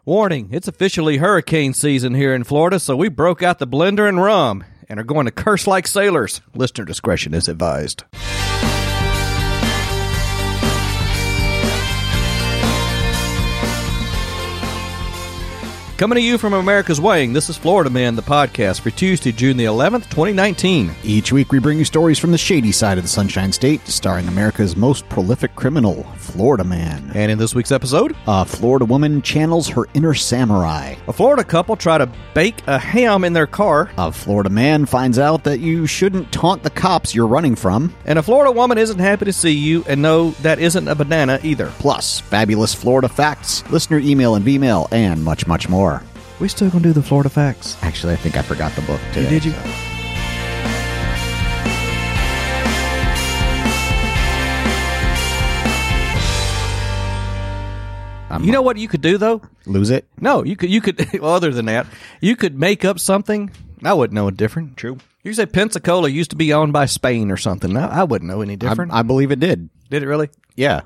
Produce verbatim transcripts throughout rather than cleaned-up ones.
Warning, it's officially hurricane season here in Florida, so we broke out the blender and rum and are going to curse like sailors. Listener discretion is advised. Coming to you from America's Weighing, this is Florida Man, the podcast for Tuesday, June the eleventh, twenty nineteen. Each week we bring you stories from the shady side of the Sunshine State, starring America's most prolific criminal, Florida Man. And in this week's episode, a Florida woman channels her inner samurai. A Florida couple try to bake a ham in their car. A Florida man finds out that you shouldn't taunt the cops you're running from. And a Florida woman isn't happy to see you, and no, that isn't a banana either. Plus, fabulous Florida facts, listener email and V-mail, and much, much more. We still gonna do the Florida facts. Actually, I think I forgot the book today. Did you? So. I'm You know what you could do though? Lose it? No, you could. You could. Well, other than that, you could make up something. I wouldn't know it different. True. You say Pensacola used to be owned by Spain or something. I, I wouldn't know any different. I, I believe it did. Did it really? Yeah.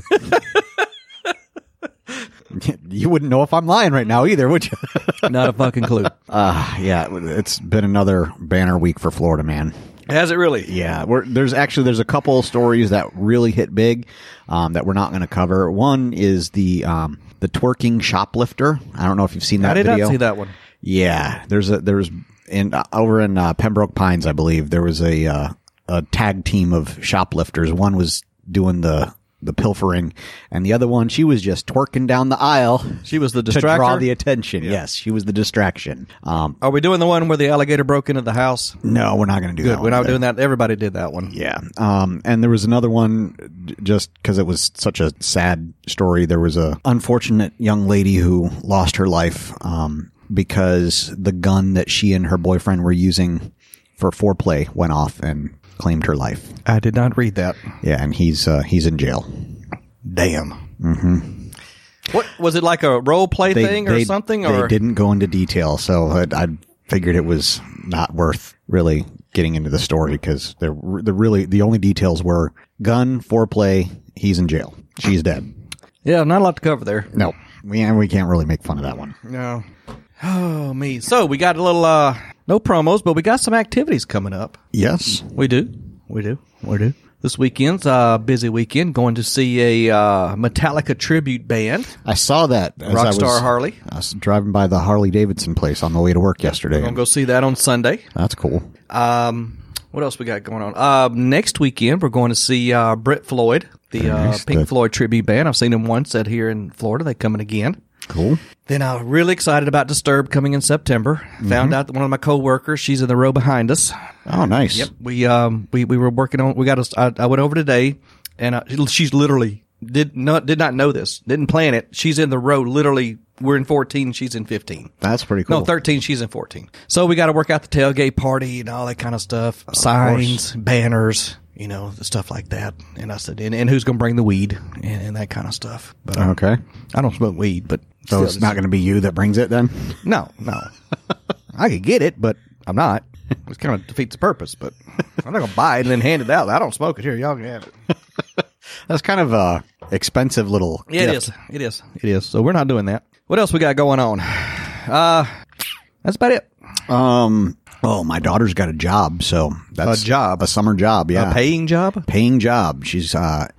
You wouldn't know if I'm lying right now either, would you? Not a fucking clue. Uh, yeah, it's been another banner week for Florida Man. Has it really? Yeah, we're, there's actually there's a couple of stories that really hit big um, that we're not going to cover. One is the um, the twerking shoplifter. I don't know if you've seen that I did video. not see that one. Yeah, there's a there's in uh, over in uh, Pembroke Pines, I believe there was a uh, a tag team of shoplifters. One was doing the the pilfering, and the other one, she was just twerking down the aisle. She was the to distractor? draw the attention. Yeah. Yes, she was the distraction. Um, Are we doing the one where the alligator broke into the house? no, we're not going to do Good. that. We're not one doing that. Everybody did that one. Yeah. Um, and there was another one d- just because it was such a sad story. There was a unfortunate young lady who lost her life um, because the gun that she and her boyfriend were using for foreplay went off and claimed her life. I did not read that. Yeah, and he's uh, he's in jail. Damn. Mm-hmm. What was it, like a role play They- thing they- or something? They Or didn't go into detail, so I, I figured it was not worth really getting into the story because they're the really the only details were gun, foreplay, he's in jail, she's dead. Yeah, not a lot to cover there. No, we and we can't really make fun of that one. No. Oh me. So we got a little uh no promos, but we got some activities coming up. Yes, We do. We do. We do. This weekend's a busy weekend. Going to see a uh, Metallica tribute band. I saw that. As I was, Rockstar Harley. I was driving by the Harley Davidson place on the way to work yesterday. We're going to go see that on Sunday. That's cool. Um, what else we got going on? Uh, next weekend, we're going to see uh, Brett Floyd, the uh, nice. Pink The- Floyd tribute band. I've seen them once out here in Florida. They're coming again. Cool. Then I'm really excited about Disturbed coming in September. Mm-hmm. Found out that one of my coworkers, she's in the row behind us. Oh, nice. Yep. We um we, we were working on. We got. A, I, I went over today, and uh, she's literally did not did not know this. Didn't plan it. She's in the row. Literally, we're in fourteen. She's in fifteen. That's pretty cool. No, thirteen. She's in fourteen. So we got to work out the tailgate party and all that kind of stuff. Signs, banners, you know, the stuff like that. And I said, and, and who's going to bring the weed and, and that kind of stuff. But uh, Okay. I don't smoke weed, but So still, it's not going to be you that brings it then? No, no. I could get it, but I'm not. It kind of defeats the purpose. But I'm not going to buy it and then hand it out. I don't smoke it. Here, y'all can have it. That's kind of a expensive little Yeah, it gift. is. It is. It is. So we're not doing that. What else we got going on? Uh, that's about it. Um. Oh, my daughter's got a job, so that's A job? a summer job. Yeah, A paying job? paying job. She's uh,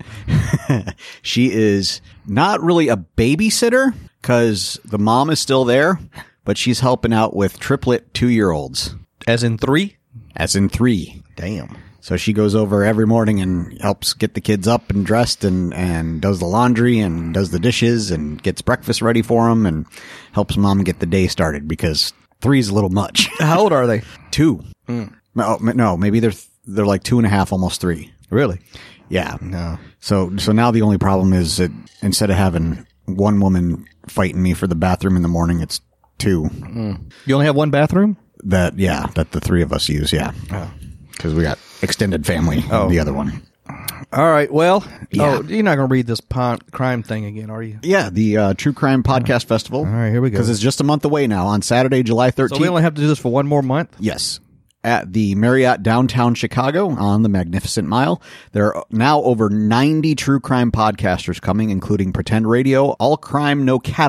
she is not really a babysitter because the mom is still there, but she's helping out with triplet two year olds, As in three? as in three. Damn. So she goes over every morning and helps get the kids up and dressed and, and does the laundry and does the dishes and gets breakfast ready for them and helps mom get the day started because three's a little much. How old are they? Two. Mm. No, no, maybe they're they're like two and a half, almost three. Really? Yeah. No. So so now the only problem is that instead of having one woman fighting me for the bathroom in the morning, it's two. Mm. You only have one bathroom? That yeah, that the three of us use. Yeah. Because we got extended family. Oh. The other one. All right. Well, Yeah. oh, you're not going to read this pon- crime thing again, are you? Yeah, the uh, True Crime Podcast Festival. All right, here we go. Because it's just a month away now on Saturday, July thirteenth. So we only have to do this for one more month? Yes. At the Marriott downtown Chicago on the Magnificent Mile. There are now over ninety true crime podcasters coming, including Pretend Radio, All Crime No Cattle,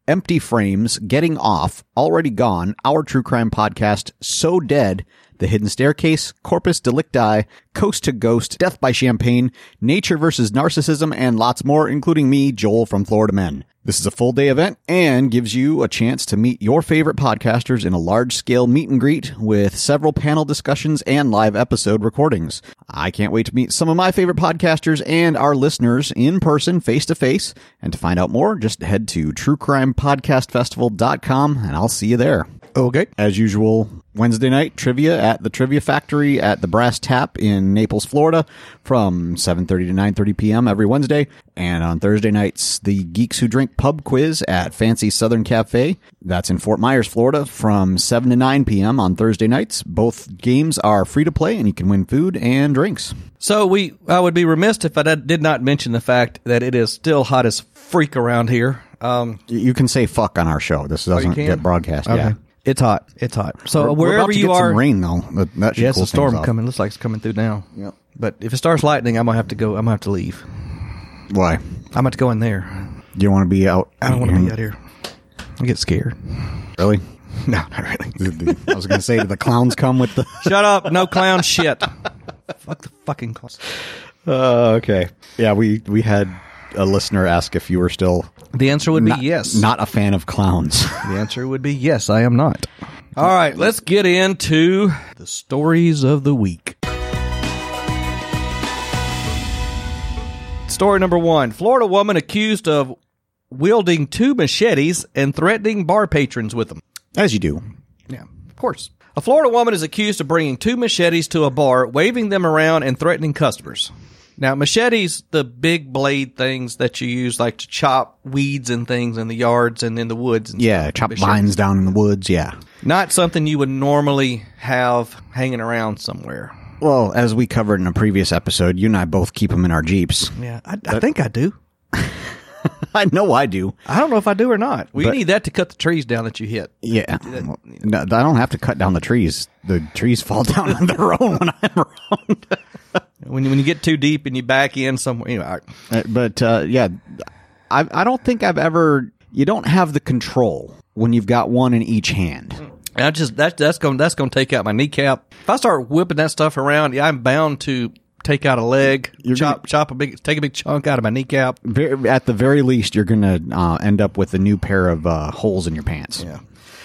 Empty Frames, Getting Off, Already Gone, Our True Crime Podcast, So Dead, The Hidden Staircase, Corpus Delicti, Coast to Ghost, Death by Champagne, Nature versus Narcissism, and lots more, including me, Joel from Florida Men. This is a full-day event and gives you a chance to meet your favorite podcasters in a large-scale meet and greet with several panel discussions and live episode recordings. I can't wait to meet some of my favorite podcasters and our listeners in person, face-to-face. And to find out more, just head to true crime podcast festival dot com, and I'll see you there. Okay. As usual, Wednesday night trivia at the Trivia Factory at the Brass Tap in Naples, Florida from seven thirty to nine thirty p.m. every Wednesday. And on Thursday nights, the Geeks Who Drink pub quiz at Fancy Southern Cafe. That's in Fort Myers, Florida from seven to nine p.m. on Thursday nights. Both games are free to play and you can win food and drinks. So we, I would be remiss if I did not mention the fact that it is still hot as freak around here. Um, you can say fuck on our show. This doesn't can? get broadcast. Okay. Yeah. It's hot. It's hot. So We're, wherever we're about to you get are, some rain though. That, that should yes, cool a storm things off. coming. Looks like it's coming through now. Yep. But if it starts lightning, I'm gonna have to go. I'm gonna have to leave. Why? I'm gonna have to go in there. Do you want to be out? I don't want to be out here. I get scared. Really? No, not really. I was going to say, do the clowns come with the... Shut up. No clown shit. Fuck the fucking clowns. Uh, okay. Yeah, we, we had a listener ask if you were still... The answer would not, be yes. Not a fan of clowns. The answer would be yes, I am not. All right, let's get into the stories of the week. Story number one. Florida woman accused of wielding two machetes and threatening bar patrons with them. As you do. Yeah, of course. A Florida woman is accused of bringing two machetes to a bar, waving them around and threatening customers. Now, machetes, the big blade things that you use like to chop weeds and things in the yards and in the woods. And yeah, stuff. chop Machetes. vines down in the woods, yeah. Not something you would normally have hanging around somewhere. Well, as we covered in a previous episode, you and I both keep them in our Jeeps. Yeah, I, I think I do. I know I do. I don't know if I do or not. We But- need that to cut the trees down that you hit. Yeah. Well, no, I don't have to cut down the trees. The trees fall down on their own when I'm around. When you, when you get too deep and you back in somewhere. Anyway, all right. Uh, But, uh, yeah, I, I don't think I've ever... You don't have the control when you've got one in each hand. And I just that that's going that's going to take out my kneecap. If I start whipping that stuff around, yeah, I'm bound to take out a leg, You're chop gonna- chop a big take a big chunk out of my kneecap. Very, at the very least, you're going to uh, end up with a new pair of uh, holes in your pants. Yeah.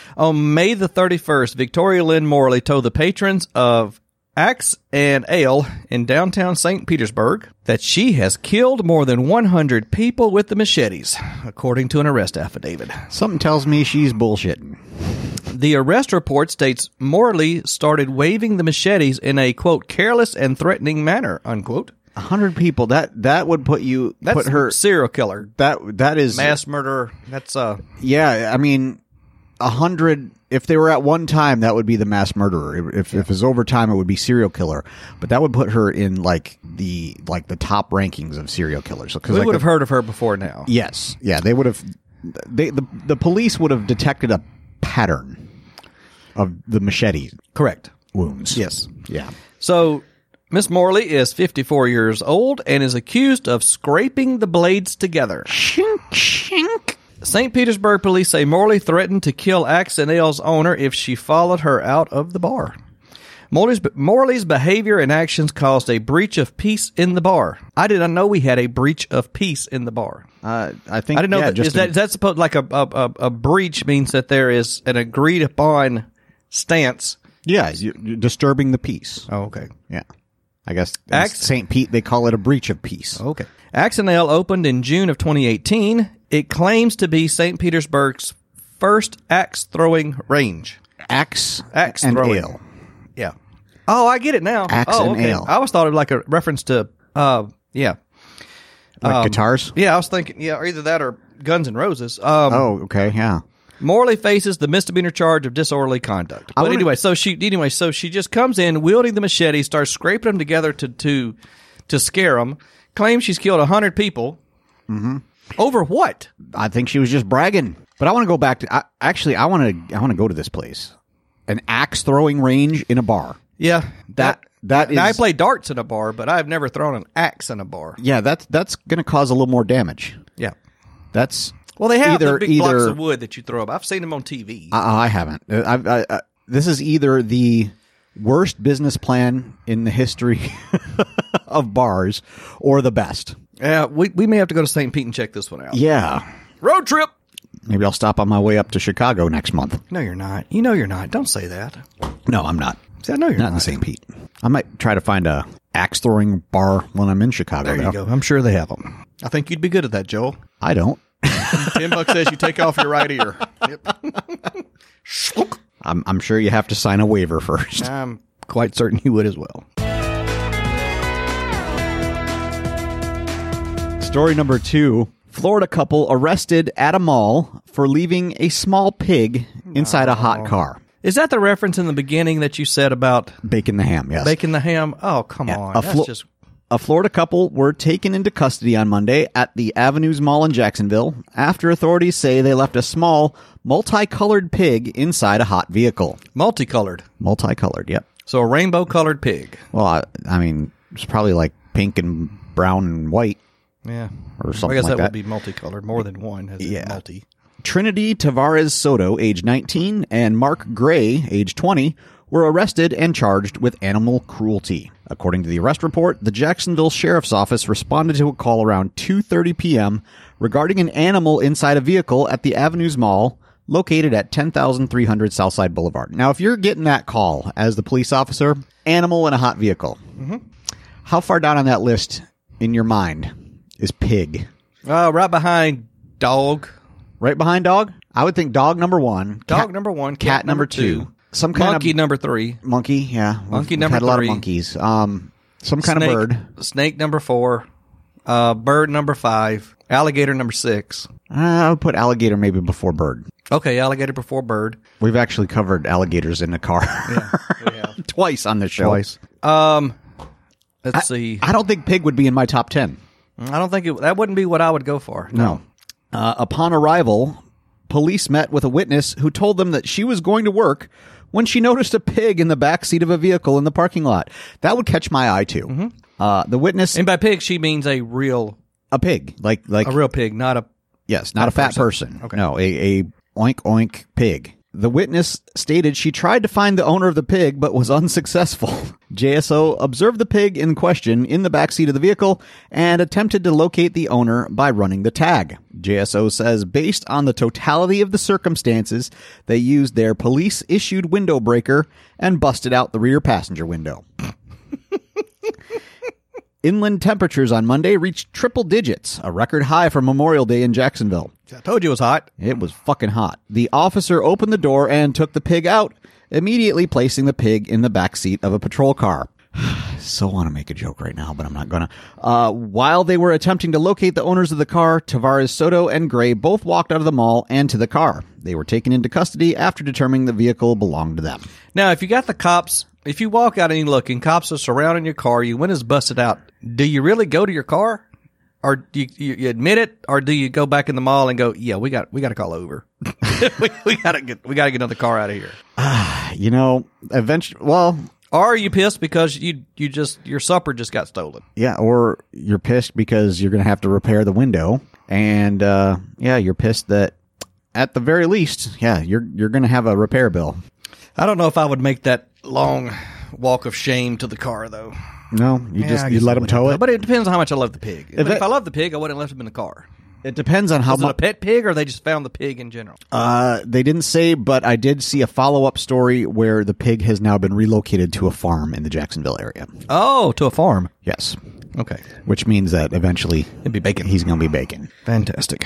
On May the thirty-first, Victoria Lynn Morley told the patrons of Axe and Ale in downtown Saint Petersburg that she has killed more than one hundred people with the machetes, according to an arrest affidavit. Something tells me she's bullshitting. The arrest report states Morley started waving the machetes in a, quote, careless and threatening manner, unquote. A hundred people, that that would put you, That's put her, serial killer, that that is, mass murder. That's, uh, yeah, I mean, a hundred, if they were at one time, that would be the mass murderer. If, if it's over time, it would be serial killer. But that would put her in, like, the, like, the top rankings of serial killers. Cause we like would have a- heard of her before now. Yes. Yeah, they would have, they, the, the police would have detected a pattern of the machete Correct. wounds. Yes. Yeah. So, Miss Morley is fifty-four years old and is accused of scraping the blades together. Shink, shink. Saint Petersburg police say Morley threatened to kill Axe and Ale's owner if she followed her out of the bar. Morley's, Morley's behavior and actions caused a breach of peace in the bar. I did not know we had a breach of peace in the bar. Uh, I think, I didn't know yeah, that. just Is that, in- is that supposed like a, a a a breach means that there is an agreed upon stance? yeah, you- you're disturbing the peace. Oh, okay. Yeah. I guess Axe- Saint Pete, they call it a breach of peace. Okay. Axe and Ale opened in June of twenty eighteen. It claims to be Saint Petersburg's first axe throwing range. Axe, Axe and throwing. ale. Yeah. Oh, I get it now. Axe oh, and okay. ale. I always thought it was like a reference to, uh, yeah. Like Um, guitars? Yeah, I was thinking, yeah, or either that or Guns N' Roses. Um, Oh, okay, yeah. Morley faces the misdemeanor charge of disorderly conduct. But wanna- anyway, so she anyway, so she just comes in wielding the machete, starts scraping them together to to to scare them. Claims she's killed a hundred people. Mm-hmm. Over what? I think she was just bragging. But I want to go back to I, actually. I want to. I want to go to this place, an axe throwing range in a bar. Yeah, That that is. Now, I play darts in a bar, but I've never thrown an axe in a bar. Yeah, that's that's going to cause a little more damage. Yeah. That's Well, they have Either- the big either- blocks of wood that you throw up. I've seen them on T V. Uh, I haven't. I've, I, I, this is either the worst business plan in the history of bars or the best. Yeah, we we may have to go to Saint Pete and check this one out. Yeah. Road trip. Maybe I'll stop on my way up to Chicago next month. No, you're not. You know you're not. Don't say that. No, I'm not. See, I know you're Not not. in Saint Pete. I might try to find a axe throwing bar when I'm in Chicago. There you though. go. I'm sure they have them. I think you'd be good at that, Joel. I don't. Ten bucks says you take off your right ear. Yep. I'm, I'm sure you have to sign a waiver first. I'm quite certain you would as well. Story number two. Florida couple arrested at a mall for leaving a small pig inside a hot car. Is that the reference in the beginning that you said about Bacon the ham, yes. baking the ham? Oh, come Yeah, on. a That's Flo- just A Florida couple were taken into custody on Monday at the Avenues Mall in Jacksonville after authorities say they left a small, multicolored pig inside a hot vehicle. multicolored. Multicolored, yep. So a rainbow-colored pig. Well, I, I mean, it's probably like pink and brown and white. Yeah. Or something I guess like that, that. would be multicolored. More than one has Yeah. multi. Trinity Tavares Soto, age nineteen, and Mark Gray, age twenty, were arrested and charged with animal cruelty. According to the arrest report, the Jacksonville Sheriff's Office responded to a call around two thirty p.m. regarding an animal inside a vehicle at the Avenues Mall, located at ten thousand three hundred Southside Boulevard. Now, if you're getting that call as the police officer, animal in a hot vehicle, mm-hmm. how far down on that list in your mind is pig? Uh, right behind dog. Right behind dog? I would think dog number one. Dog cat, number one. cat, Cat, number two. Some kind Monkey of number three. monkey, yeah. We've- Monkey we've number had a lot three. of monkeys. Um, some kind Snake, of bird. Snake number four. Uh, bird number five. Alligator number six. Uh, I would put alligator maybe before bird. Okay, alligator before bird. We've actually covered alligators in the car Yeah, we have. twice on this show. Twice. Um, let's see. I don't think pig would be in my top ten. I don't think it, that wouldn't be what I would go for. No. Uh, upon arrival, police met with a witness who told them that she was going to work when she noticed a pig in the back seat of a vehicle in the parking lot. That would catch my eye too. Mm-hmm. Uh, the witness, And by pig, she means a real, a pig, like like a real pig, not a. yes, not a fat person. Okay. No, a, a oink oink pig. The witness stated she tried to find the owner of the pig but was unsuccessful. J S O observed the pig in question in the backseat of the vehicle and attempted to locate the owner by running the tag. J S O says based on the totality of the circumstances, they used their police-issued window breaker and busted out the rear passenger window. Inland temperatures on Monday reached triple digits, a record high for Memorial Day in Jacksonville. I told you it was hot. It was fucking hot. The officer opened the door and took the pig out, immediately placing the pig in the back seat of a patrol car. So want to make a joke right now, but I'm not gonna. Uh, while they were attempting to locate the owners of the car, Tavares Soto and Gray both walked out of the mall and to the car. They were taken into custody after determining the vehicle belonged to them. Now, if you got the cops, if you walk out and you look and cops are surrounding your car, your windows busted out, do you really go to your car? Or do you, you, you admit it, or do you go back in the mall and go, yeah, we got we got to call over. we, we got to get we got to get another car out of here. You know, eventually, well, Or are you pissed because you you just your supper just got stolen? yeah, or you're pissed because you're going to have to repair the window, and uh, yeah, you're pissed that at the very least, yeah, you're you're going to have a repair bill. I don't know if I would make that long walk of shame to the car, though. No, you Yeah, just I you guess let I them would tow have, it. But it depends on how much I love the pig. If, it- if I love the pig, I wouldn't have left him in the car. It depends on how Was it a much. pet pig, or they just found the pig in general? Uh, they didn't say, but I did see a follow up story where the pig has now been relocated to a farm in the Jacksonville area. Oh, to a farm. Yes, Okay. which means that eventually It'd be bacon. he's going to be bacon. Fantastic.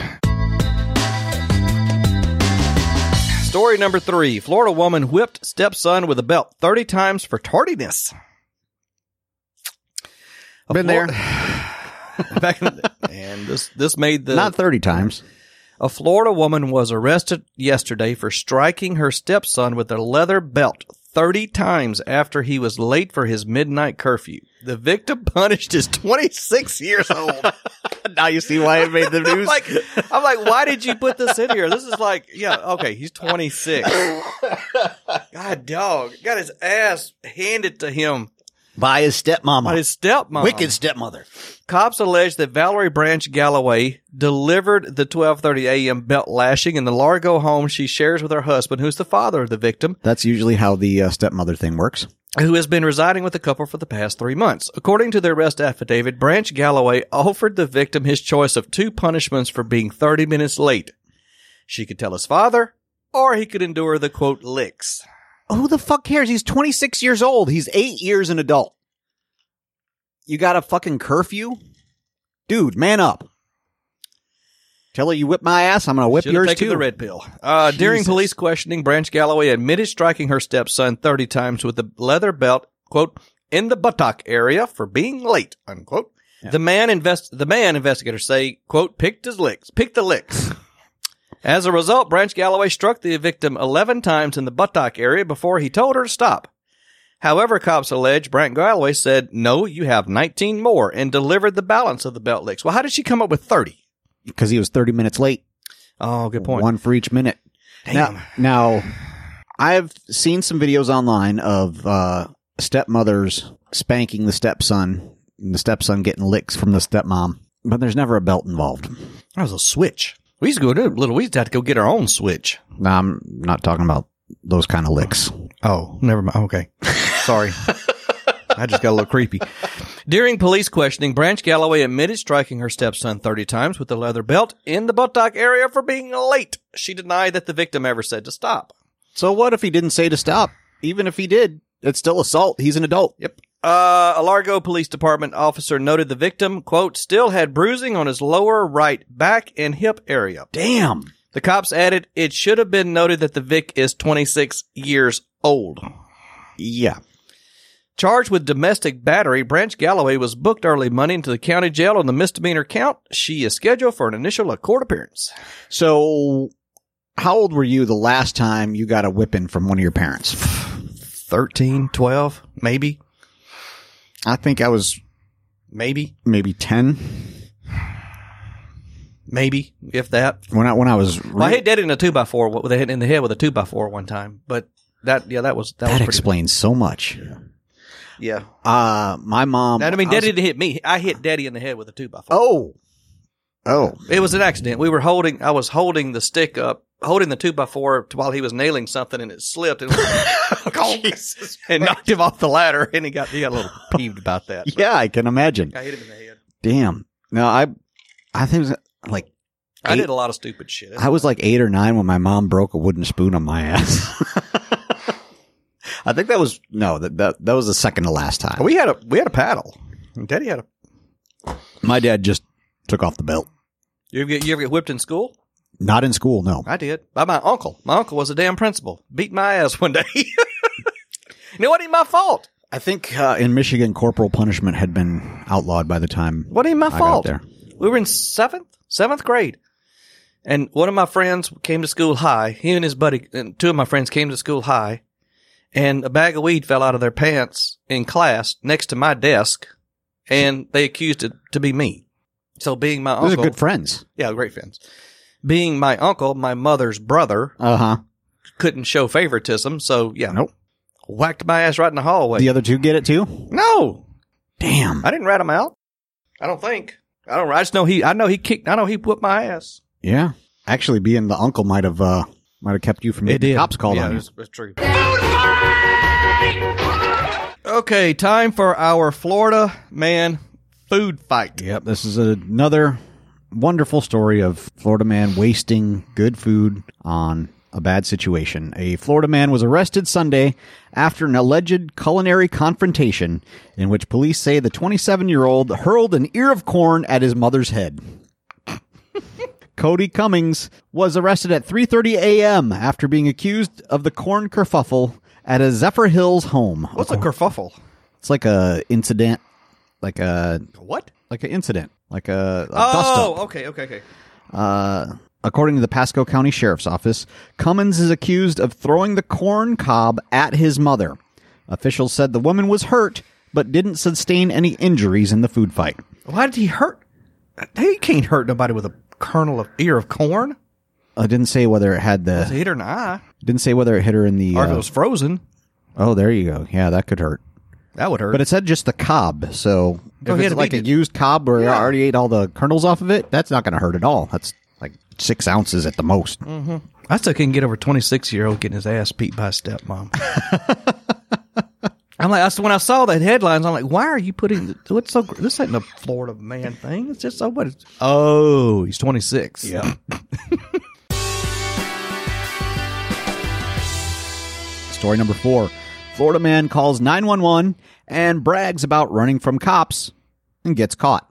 Story number three. Florida woman whipped stepson with a belt thirty times for tardiness. A Been Flor- there. Back in the, and this, this made the... Not thirty times. A Florida woman was arrested yesterday for striking her stepson with a leather belt thirty times after he was late for his midnight curfew. The victim punished is twenty-six years old. Now you see why it made the I'm news. like, I'm like, why did you put this in here? This is like, yeah, okay, he's twenty-six. God, dog, got his ass handed to him By his stepmama. By his stepmom. Wicked stepmother. Cops allege that Valerie Branch Galloway delivered the twelve thirty a.m. belt lashing in the Largo home she shares with her husband, who's the father of the victim. That's usually how the uh, stepmother thing works. Who has been residing with the couple for the past three months. According to the arrest affidavit, Branch Galloway offered the victim his choice of two punishments for being thirty minutes late. She could tell his father, or he could endure the, quote, licks. Who the fuck cares? He's twenty-six years old. He's eight years an adult. You got a fucking curfew? Dude, man up. Tell her you whip my ass, I'm going to whip Should've yours taken too. the red pill. Uh, during Jesus. police questioning, Branch Galloway admitted striking her stepson thirty times with a leather belt, quote, in the buttock area for being late, unquote. Yeah. The man invest, the man investigators say, quote, picked his licks, picked the licks. As a result, Branch Galloway struck the victim eleven times in the buttock area before he told her to stop. However, cops allege Branch Galloway said, no, you have nineteen more, and delivered the balance of the belt licks. Well, how did she come up with thirty? Because he was thirty minutes late. Oh, good point. One for each minute. Damn. Now, now, I've seen some videos online of uh, stepmothers spanking the stepson, and the stepson getting licks from the stepmom, but there's never a belt involved. That was a switch. We used to go to little. We used to have to go get our own switch. No, I'm not talking about those kind of licks. Oh, never mind. Okay. Sorry. I just got a little creepy. During police questioning, Branch Galloway admitted striking her stepson thirty times with a leather belt in the buttock area for being late. She denied that the victim ever said to stop. So what if he didn't say to stop? Even if he did, it's still assault. He's an adult. Yep. Uh, a Largo Police Department officer noted the victim, quote, still had bruising on his lower right back and hip area. Damn. The cops added, it should have been noted that the Vic is twenty-six years old. Yeah. Charged with domestic battery, Branch Galloway was booked early Monday into the county jail on the misdemeanor count. She is scheduled for an initial court appearance. So, how old were you the last time you got a whipping from one of your parents? thirteen, twelve, maybe. I think I was Maybe. maybe ten. Maybe, if that. When I when I was Well, I hit Daddy in a two by four with a hit in the head with a two by four one time, but that yeah, that was that, that was pretty explains so much. Yeah. Uh my mom. I mean, I was- Daddy didn't hit me. I hit Daddy in the head with a two by four. Oh. Oh. It was an accident. We were holding. I was holding the stick up, holding the two by four while he was nailing something, and it slipped and, Jesus and knocked him off the ladder, and he got he got a little peeved about that. Yeah, I can imagine. I hit him in the head. Damn. No, I I think it was like I eight- did a lot of stupid shit. I was like eight or nine when my mom broke a wooden spoon on my ass. I think that was no, that, that that was the second to last time. We had a we had a paddle. Daddy had a. My dad just took off the belt. You ever get you ever get whipped in school? Not in school, no. I did by my uncle. My uncle was a damn principal. Beat my ass one day. You know what? Ain't my fault. I think uh, in Michigan, corporal punishment had been outlawed by the time. What ain't my I got fault? there. We were in seventh seventh grade, and one of my friends came to school high. He and his buddy, and two of my friends came to school high, and a bag of weed fell out of their pants in class next to my desk, and they accused it to be me. So being my Those uncle, are good friends. yeah, great friends. Being my uncle, my mother's brother, Uh huh. couldn't show favoritism, so yeah, Nope. whacked my ass right in the hallway. The other two get it too? No, Damn. I didn't rat him out. I don't think. I don't. I just know he. I know he kicked. I know he whipped my ass. Yeah. Actually, being the uncle might have uh, might have kept you from getting the cops called yeah, on you. It's, it's true. Okay, time for our Florida man food fight. Yep. This is another wonderful story of Florida man wasting good food on a bad situation. A Florida man was arrested Sunday after an alleged culinary confrontation in which police say the twenty-seven-year-old hurled an ear of corn at his mother's head. Cody Cummings was arrested at three thirty a.m. after being accused of the corn kerfuffle at a Zephyr Hills home. What's a kerfuffle? It's like a incident, like a What? like an incident, like a, a Oh, dust-up. okay, okay, okay. Uh, according to the Pasco County Sheriff's Office, Cummins is accused of throwing the corn cob at his mother. Officials said the woman was hurt, but didn't sustain any injuries in the food fight. Why did he hurt? He can't hurt nobody with a kernel of ear of corn. I didn't say whether it had It the. hit her in the eye, Didn't say whether it hit her in the. or if it Uh, was frozen. oh, there you go. Yeah, that could hurt. That would hurt. But it said just the cob, so Oh, if he had it's to like a beat it. used cob where you Yeah. already ate all the kernels off of it, that's not going to hurt at all. That's like six ounces at the most. Mm. I still can't get over a twenty-six-year-old getting his ass beat by a stepmom. I'm like, I s- when I saw that headlines, I'm like, why are you putting, what's so, gr- this ain't a Florida man thing. It's just so, what is, oh, he's twenty-six. Yeah. Story number four. Florida man calls nine one one and brags about running from cops and gets caught.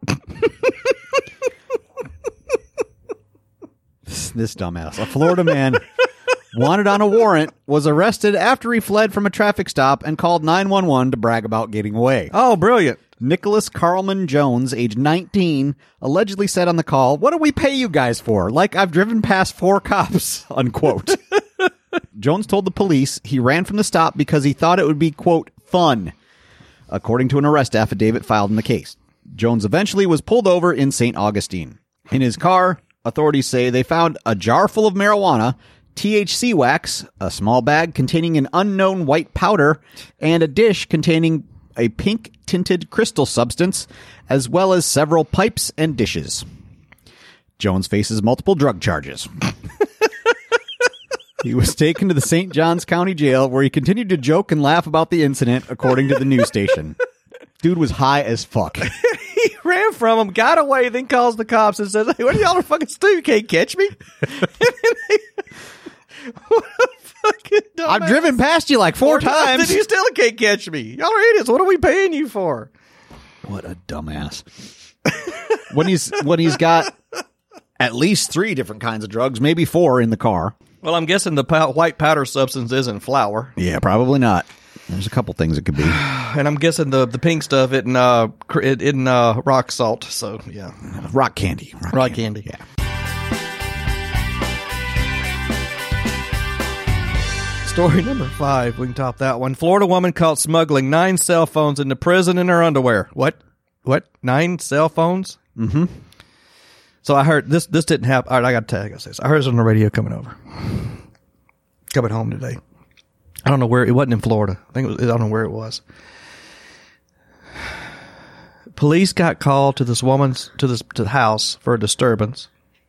This dumbass. A Florida man wanted on a warrant was arrested after he fled from a traffic stop and called nine one one to brag about getting away. Oh, brilliant. Nicholas Carlman Jones, age nineteen, allegedly said on the call, "What do we pay you guys for? Like I've driven past four cops," unquote. Jones told the police he ran from the stop because he thought it would be, quote, fun, according to an arrest affidavit filed in the case. Jones eventually was pulled over in Saint Augustine. In his car, authorities say they found a jar full of marijuana, T H C wax, a small bag containing an unknown white powder, and a dish containing a pink-tinted crystal substance, as well as several pipes and dishes. Jones faces multiple drug charges. He was taken to the Saint Johns County Jail, where he continued to joke and laugh about the incident, according to the news station. Dude was high as fuck. He ran from him, got away, then calls the cops and says, "Hey, what are y'all fucking do? You can't catch me." What a fucking dumbass. I've driven past you like four, Four times, times. and you still can't catch me. Y'all are idiots. What are we paying you for? What a dumbass. when he's when he's got at least three different kinds of drugs, maybe four in the car. Well, I'm guessing the pow- white powder substance isn't flour. Yeah, probably not. There's a couple things it could be. And I'm guessing the, the pink stuff isn't, uh, cr- it isn't uh, rock salt. So, yeah. Rock candy. Rock, Rock candy. Yeah. Story number five. We can top that one. Florida woman caught smuggling nine cell phones into prison in her underwear. What? What? Nine cell phones? Mm-hmm. So I heard this. This didn't happen. All right, I got to tell you this. I heard this on the radio coming over, coming home today. I don't know where it wasn't in Florida. I think it was, I don't know where it was. Police got called to this woman's to this to the house for a disturbance.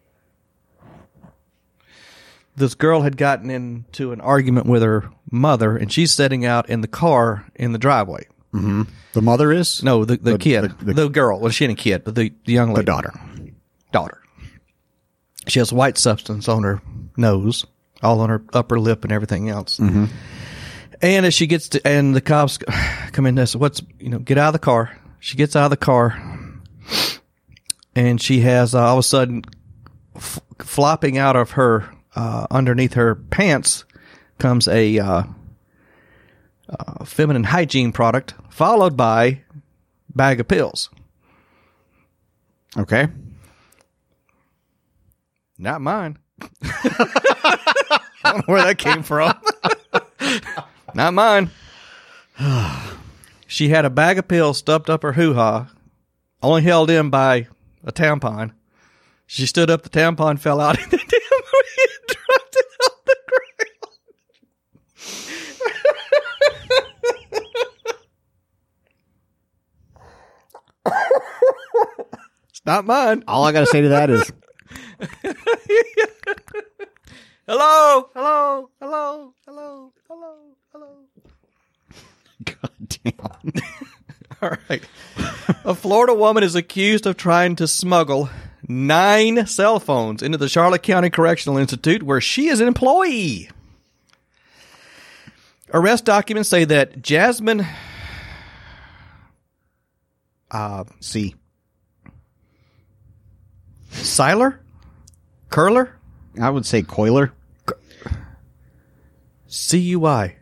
This girl had gotten into an argument with her mother, and she's sitting out in the car in the driveway. Mm-hmm. The mother is? No, the, the, The- kid. the- the- The, girl. Well, she ain't a kid, but the, the young The lady. daughter. Daughter. She has white substance on her nose, all on her upper lip and everything else. Mm-hmm. And as she gets to, and the cops come in and say, what's, you know, get out of the car. She gets out of the car, and she has uh, all of a sudden f- flopping out of her, uh, underneath her pants comes a, uh, uh, feminine hygiene product, followed by bag of pills. Okay. Not mine. I don't know where that came from. Not mine. She had a bag of pills stuffed up her hoo-ha, only held in by a tampon. She stood up, the tampon fell out, and the damn lady dropped it on the ground. It's not mine. All I got to say to that is, Hello, hello, hello, hello, hello, hello. God damn. All right. A Florida woman is accused of trying to smuggle nine cell phones into the Charlotte County Correctional Institute, where she is an employee. Arrest documents say that Jasmine uh, C. Seiler? Curler? I would say Coiler. C U I.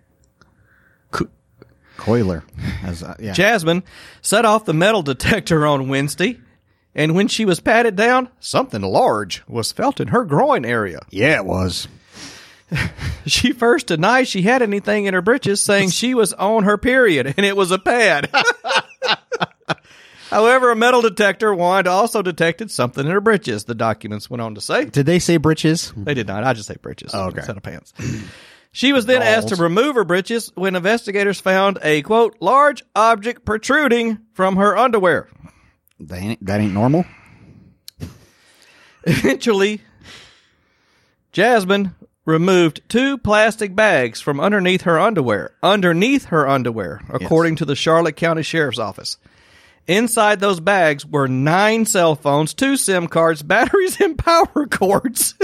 Coiler. As, uh, yeah. Jasmine set off the metal detector on Wednesday, and when she was patted down, something large was felt in her groin area. yeah, it was. She first denied she had anything in her britches, saying she was on her period, and it was a pad. However, a metal detector wand also detected something in her britches, the documents went on to say. Did they say britches? They did not. I just say britches Oh, okay. instead of pants. She was then Balls. asked to remove her breeches when investigators found a, quote, large object protruding from her underwear. That ain't, that ain't normal? Eventually, Jasmine removed two plastic bags from underneath her underwear. Underneath her underwear, according Yes. to the Charlotte County Sheriff's Office. Inside those bags were nine cell phones, two SIM cards, batteries, and power cords.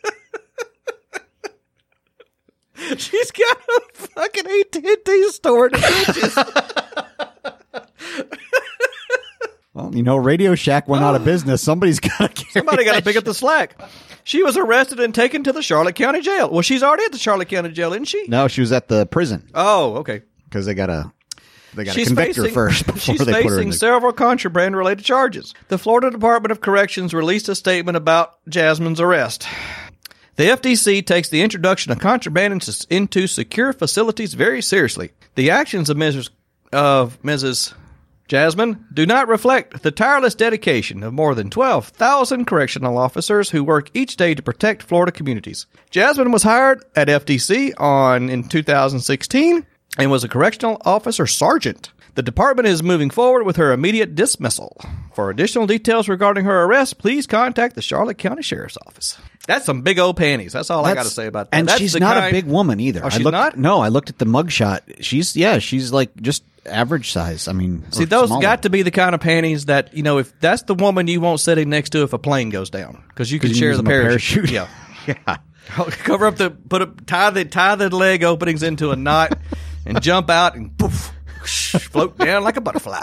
She's got a fucking A T and T store in the bitches. Well, you know, Radio Shack went out of business. Somebody's got to Somebody got to pick up the slack. She was arrested and taken to the Charlotte County Jail. Well, she's already at the Charlotte County Jail, isn't she? No, she was at the prison Oh, okay. because they got to they got to She's convict her facing, first before she's they put her in facing the... several contraband-related charges. The Florida Department of Corrections released a statement about Jasmine's arrest. The F D C takes the introduction of contraband into, into secure facilities very seriously. The actions of Missus of Missus Jasmine do not reflect the tireless dedication of more than twelve thousand correctional officers who work each day to protect Florida communities. Jasmine was hired at F D C on in two thousand sixteen and was a correctional officer sergeant. The department is moving forward with her immediate dismissal. For additional details regarding her arrest, please contact the Charlotte County Sheriff's Office. That's some big old panties. That's all I got to say about that. And That's she's the not kind- a big woman either. Oh, I she's looked, not? No, I looked at the mugshot. She's, yeah, she's like just average size. I mean, See, those got to be the kind of panties that, you know, if that's the woman you want sitting next to if a plane goes down. Because you can you share use the them a parachute. parachute. Yeah. Yeah. Cover up the, put a, tie the, tie the leg openings into a knot and jump out and poof, whoosh, float down like a butterfly.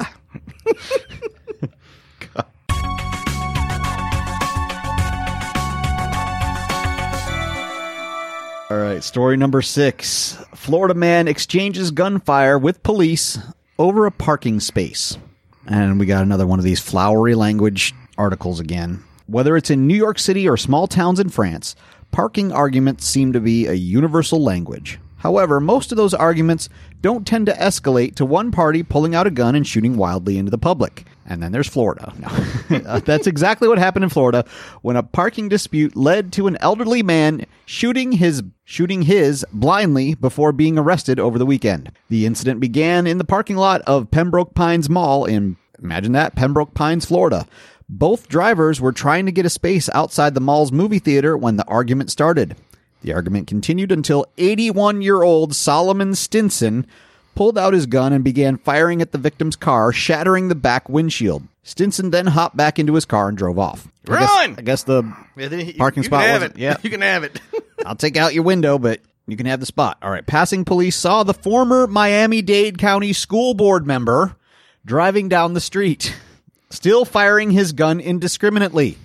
All right, story number six. Florida man exchanges gunfire with police over a parking space. And we got another one of these flowery language articles again. Whether it's in New York City or small towns in France, parking arguments seem to be a universal language. However, most of those arguments don't tend to escalate to one party pulling out a gun and shooting wildly into the public. And then there's Florida. No. That's exactly what happened in Florida when a parking dispute led to an elderly man shooting his shooting his blindly before being arrested over the weekend. The incident began in the parking lot of Pembroke Pines Mall in, imagine that, Pembroke Pines, Florida. Both drivers were trying to get a space outside the mall's movie theater when the argument started. The argument continued until eighty-one-year-old Solomon Stinson pulled out his gun and began firing at the victim's car, shattering the back windshield. Stinson then hopped back into his car and drove off. I guess, Run! I guess the parking you spot can have wasn't... it. Yeah, You can have it. I'll take out your window, but you can have the spot. All right. Passing police saw the former Miami-Dade County school board member driving down the street, still firing his gun indiscriminately.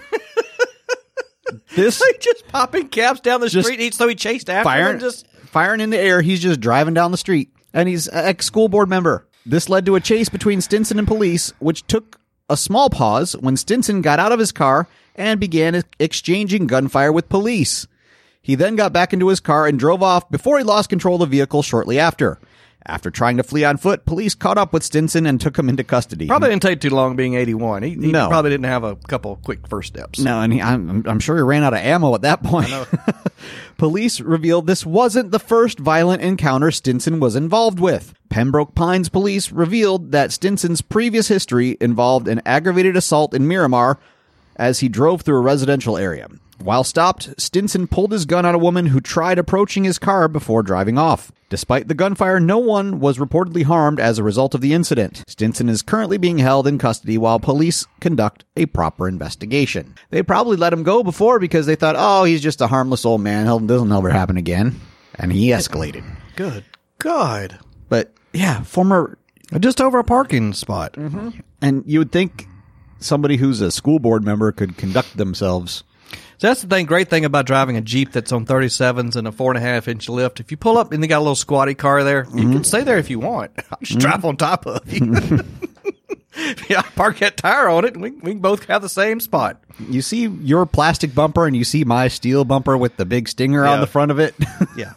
This Like just popping caps down the Just street, each so he chased after firing, him. Just firing in the air. He's just driving down the street, and he's an ex-school board member. This led to a chase between Stinson and police, which took a small pause when Stinson got out of his car and began ex- exchanging gunfire with police. He then got back into his car and drove off before he lost control of the vehicle shortly after. After trying to flee on foot, police caught up with Stinson and took him into custody. probably didn't take too long being eighty-one. He, he No. probably didn't have a couple quick first steps. No, and he, I'm, I'm sure he ran out of ammo at that point. Police revealed this wasn't the first violent encounter Stinson was involved with. Pembroke Pines police revealed that Stinson's previous history involved an aggravated assault in Miramar as he drove through a residential area. While stopped, Stinson pulled his gun on a woman who tried approaching his car before driving off. Despite the gunfire, no one was reportedly harmed as a result of the incident. Stinson is currently being held in custody while police conduct a proper investigation. They probably let him go before because they thought, oh, he's just a harmless old man. He'll, this will never happen again. And he escalated. Good God. But yeah, former... Just over a parking spot. And you would think somebody who's a school board member could conduct themselves... So that's the thing, great thing about driving a Jeep that's on thirty-sevens and a four and a half inch lift. If you pull up and they got a little squatty car there, you Mm-hmm. can stay there if you want. I'll just mm-hmm. drive on top of you. Yeah, park that tire on it and we, we can both have the same spot. You see your plastic bumper and you see my steel bumper with the big stinger Yeah. on the front of it. Yeah.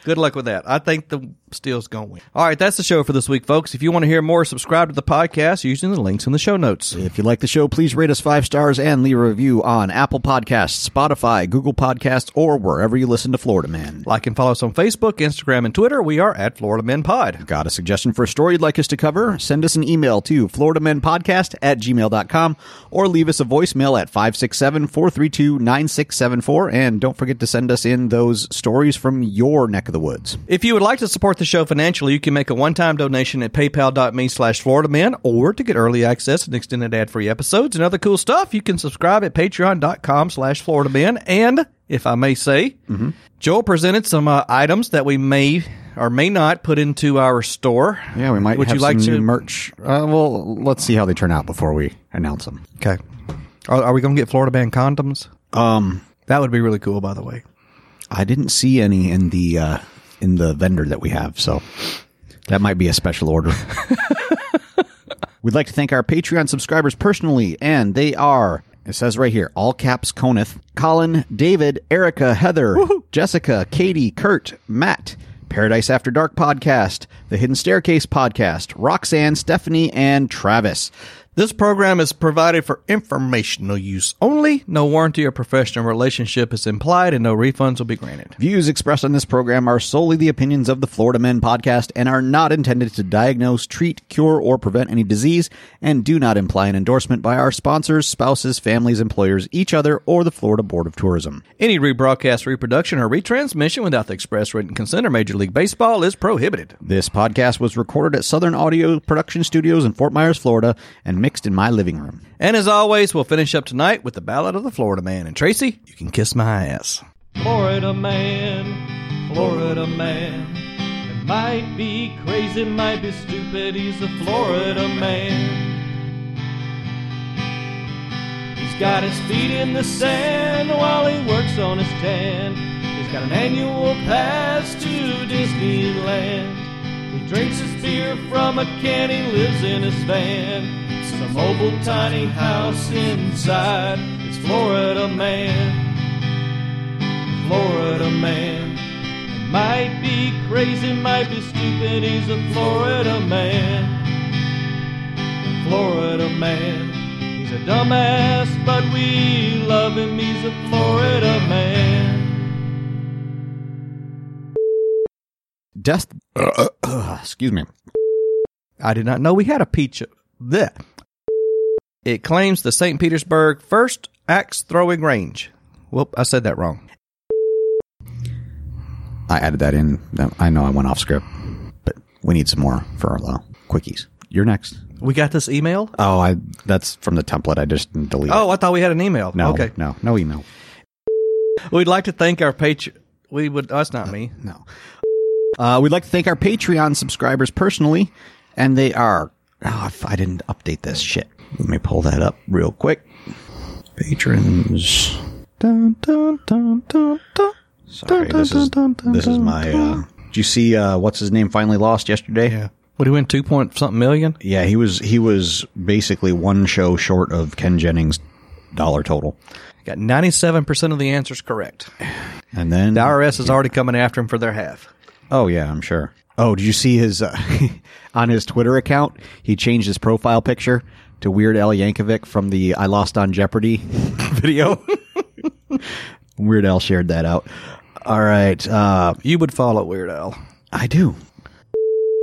Good luck with that. I think the Steel's going to win. All right, that's the show for this week, folks. If you want to hear more, subscribe to the podcast using the links in the show notes. If you like the show, please rate us five stars and leave a review on Apple Podcasts, Spotify, Google Podcasts, or wherever you listen to Florida Man. Like and follow us on Facebook, Instagram, and Twitter. We are at Florida Men Pod. Got a suggestion for a story you'd like us to cover? Send us an email to florida men podcast at gmail dot com or leave us a voicemail at five six seven, four three two, nine six seven four. And don't forget to send us in those stories from your neck of the woods. If you would like to support the show financially, you can make a one-time donation at paypal.me slash Florida Men, or to get early access and extended ad-free episodes and other cool stuff, you can subscribe at patreon.com slash Florida Men. And, if I may say, mm-hmm. Joel presented some uh, items that we may or may not put into our store. Yeah, we might Would have you some like new to... merch. Uh, well, let's see how they turn out before we announce them. Okay. Are, are we going to get Florida Man condoms? Um, That would be really cool, by the way. I didn't see any in the uh, in the vendor that we have, so that might be a special order. We'd like to thank our Patreon subscribers personally, and they are, it says right here, all caps Coneth, Colin, David, Erica, Heather, Woo-hoo. Jessica, Katie, Kurt, Matt, Paradise After Dark Podcast, The Hidden Staircase Podcast, Roxanne, Stephanie, and Travis. This program is provided for informational use only. No warranty or professional relationship is implied, and no refunds will be granted. Views expressed on this program are solely the opinions of the Florida Men Podcast and are not intended to diagnose, treat, cure, or prevent any disease, and do not imply an endorsement by our sponsors, spouses, families, employers, each other, or the Florida Board of Tourism. Any rebroadcast, reproduction, or retransmission without the express written consent of Major League Baseball is prohibited. This podcast was recorded at Southern Audio Production Studios in Fort Myers, Florida, and mixed in my living room. And as always, we'll finish up tonight with the Ballad of the Florida Man. And Tracy, you can kiss my ass. Florida man, Florida man. It might be crazy, might be stupid, he's a Florida man. He's got his feet in the sand while he works on his tan. He's got an annual pass to Disneyland. He drinks his beer from a can, he lives in his van. A mobile tiny house inside. It's Florida man, Florida man. It might be crazy, might be stupid, he's a Florida man, Florida man. He's a dumbass, but we love him, he's a Florida man. Death. Uh, uh, excuse me. I did not know we had a peach. Blech. It claims the Saint Petersburg first axe throwing range. Whoop, I said that wrong. I added that in. I know I went off script, but we need some more for our uh, quickies. You're next. We got this email? Oh, I that's from the template. I just deleted Oh, it. I thought we had an email. No, okay. no, no email. We'd like to thank our patron. We would. Oh, that's not me. No. Uh, we'd like to thank our Patreon subscribers personally, and they are. Oh, if I didn't update this shit. Let me pull that up real quick. Patrons. Dun, dun, dun, dun, dun. Sorry, this is this is my. Uh, did you see uh, what's his name finally lost yesterday? Yeah. What, he win two point something million? Yeah, he was he was basically one show short of Ken Jennings' dollar total. Got ninety-seven percent of the answers correct. And then The I R S is already coming after him for their half. Oh yeah, I'm sure. Oh, did you see his uh, on his Twitter account? He changed his profile picture to Weird Al Yankovic from the I Lost on Jeopardy video. Weird Al shared that out. All right. Uh, You would follow Weird Al. I do.